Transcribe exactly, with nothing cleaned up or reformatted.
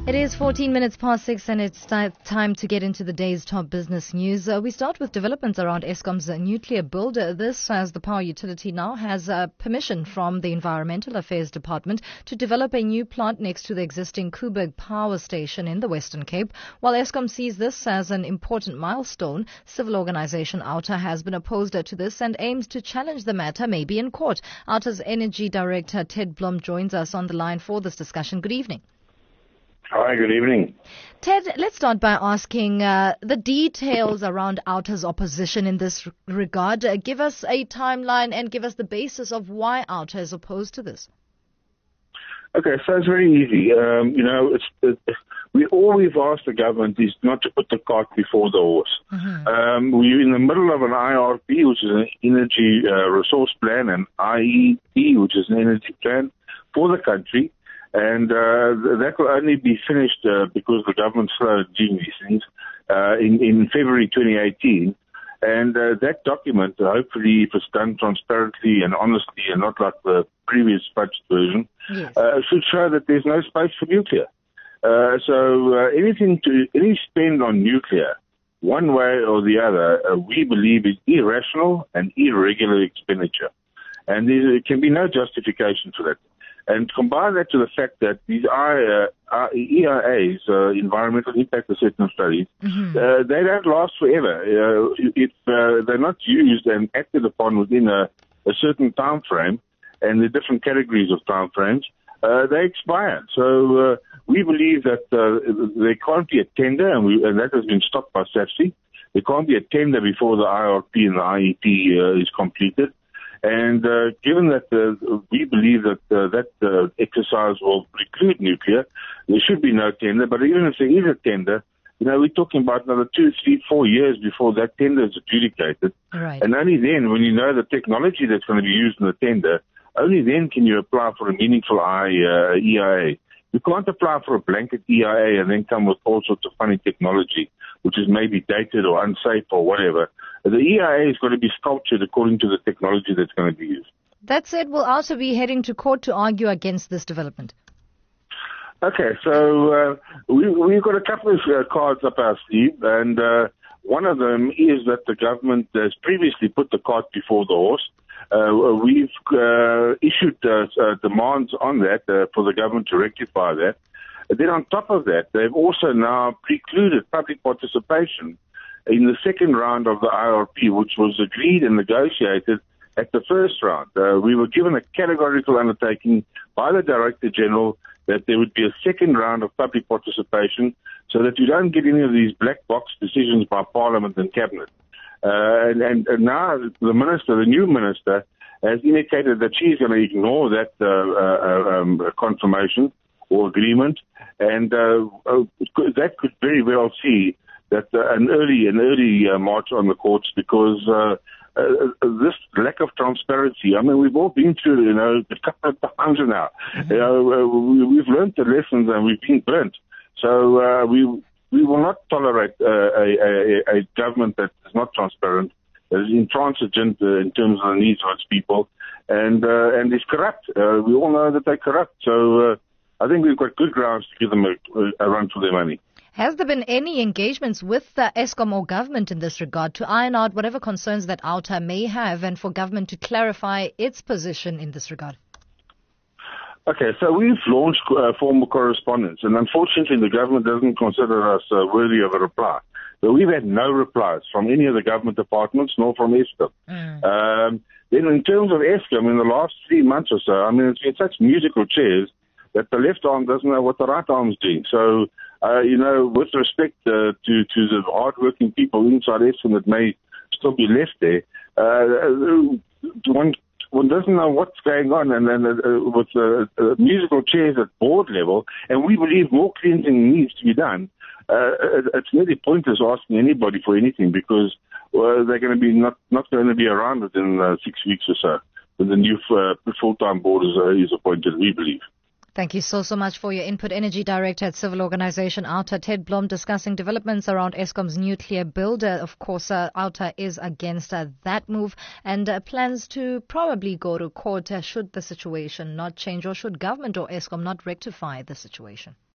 It is fourteen minutes past six and it's ti- time to get into the day's top business news. Uh, we start with developments around Eskom's uh, nuclear build. Uh, this as the power utility now has uh, permission from the Environmental Affairs Department to develop a new plant next to the existing Koeberg Power Station in the Western Cape. While Eskom sees this as an important milestone, civil organisation OUTA has been opposed to this and aims to challenge the matter, maybe in court. OUTA's Energy Director Ted Blom joins us on the line for this discussion. Good evening. Hi, good evening. Ted, let's start by asking uh, the details around OUTA's opposition in this regard. Uh, give us a timeline and give us the basis of why OUTA is opposed to this. Okay, so it's very easy. Um, you know, it's, it, we all we've asked the government is not to put the cart before the horse. Mm-hmm. Um, we're in the middle of an I R P, which is an energy uh, resource plan, and I E P, which is an energy plan for the country. And uh, that will only be finished uh, because the government started doing these things uh, in, in February twenty eighteen. And uh, that document, uh, hopefully, if it's done transparently and honestly and not like the previous budget version, yes. uh, should show that there's no space for nuclear. Uh, so uh, anything to any spend on nuclear, one way or the other, uh, we believe is irrational and irregular expenditure. And there can be no justification for that. And combine that to the fact that these are, uh, E I As, uh, environmental impact assessment studies, mm-hmm. uh, they don't last forever. Uh, if uh, they're not used and acted upon within a, a certain time frame, and the different categories of time frames, uh, they expire. So uh, we believe that uh, there can't be a tender, and, we, and that has been stopped by SAFSI. There can't be a tender before the I R P and the I E P uh, is completed. And uh, given that uh, we believe that uh, that uh, exercise will preclude nuclear, there should be no tender. But even if there is a tender, you know, we're talking about another two, three, four years before that tender is adjudicated. Right. And only then, when you know the technology that's going to be used in the tender, only then can you apply for a meaningful I, uh, E I A. You can't apply for a blanket E I A and then come with all sorts of funny technology, which is maybe dated or unsafe or whatever. The E I A is going to be sculptured according to the technology that's going to be used. That said, will OUTA be heading to court to argue against this development? Okay, so uh, we, we've got a couple of uh, cards up our sleeve, and uh, one of them is that the government has previously put the cart before the horse. Uh, we've uh, issued uh, uh, demands on that uh, for the government to rectify that. And then on top of that, they've also now precluded public participation in the second round of the I R P, which was agreed and negotiated at the first round. Uh, we were given a categorical undertaking by the Director General that there would be a second round of public participation so that you don't get any of these black box decisions by Parliament and Cabinet. Uh, and, and, and now the minister, the new minister, has indicated that she's going to ignore that uh, uh, um, confirmation or agreement, and uh, uh, that could very well see that uh, an early an early uh, march on the courts, because uh, uh, this lack of transparency. I mean, we've all been through, you know, a couple of times now. Mm-hmm. You know, uh, we, we've learned the lessons and we've been burnt. So uh, we we will not tolerate uh, a, a, a government that is not transparent, that is intransigent uh, in terms of the needs of its people, and uh, and is corrupt. Uh, we all know that they're corrupt. So uh, I think we've got good grounds to give them a, a run for their money. Has there been any engagements with the Eskom or government in this regard to iron out whatever concerns that OUTA may have and for government to clarify its position in this regard? Okay, so we've launched uh, formal correspondence, and unfortunately the government doesn't consider us uh, worthy of a reply. So we've had no replies from any of the government departments, nor from Eskom. Mm. Um, then in terms of Eskom, in the last three months or so, I mean, it's been such musical chairs that the left arm doesn't know what the right arm's doing. So, uh, you know, with respect uh, to, to the hard-working people inside Eskom that may still be left there, uh, one, one doesn't know what's going on, and then uh, with uh, uh, musical chairs at board level, and we believe more cleansing needs to be done. Uh, it's nearly pointless asking anybody for anything, because uh, they're going to be not, not going to be around within uh, six weeks or so when the new uh, full-time board is, uh, is appointed, we believe. Thank you so, so much for your input. Energy Director at civil organisation OUTA, Ted Blom, discussing developments around Eskom's nuclear build. Uh, of course, uh, OUTA is against uh, that move and uh, plans to probably go to court uh, should the situation not change, or should government or Eskom not rectify the situation.